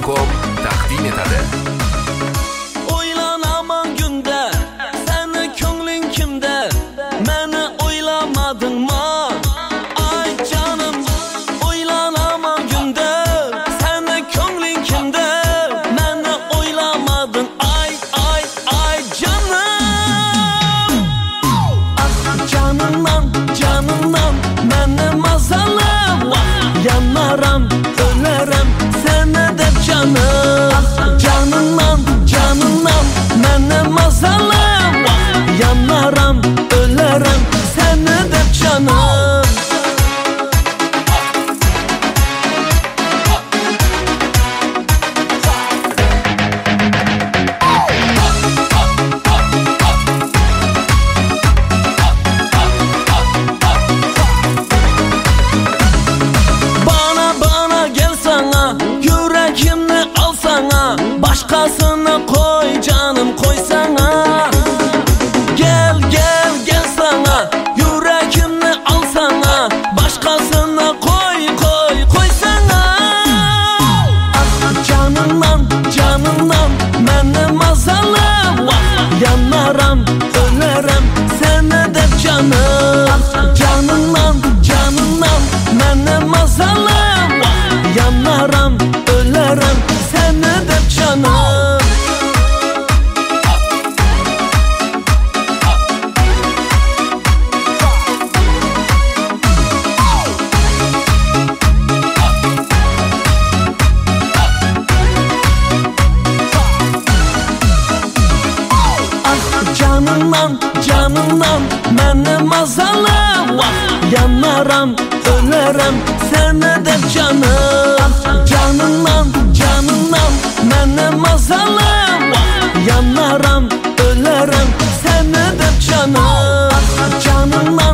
Gmail.com taqdim etadi. Oylanaman günde, seni ko'ngling kimde? Meni o'ylamadingmi? Ay canım, oylanaman günde, seni ko'ngling kimde? Meni o'ylamading. Ay ay ay canım. Ah canımdan, canımdan meni mazalab, yanaram, ölerim seni deb canım. Ah canımdan, canımdan meni mazalab, yanaram, ölerim seni deb canım. Bana gel sana, yüreğimni al sana, başkasını koy canım koy sana. Gel gel gel sana, yüreğimni al sana, başkasını koy koy koy sana. Ah canımdan, canımdan meni mazalab, yanaram, ölerim seni deb canım. Ah canımdan, canımdan meni mazalab, yanaram, ölerim seni deb canım. Ah canımdan, canımdan meni mazalab, yanaram, ölerim seni deb canım. Ah canımdan, canımdan meni mazalab, yanaram, ölerim seni deb canım. Ah canımdan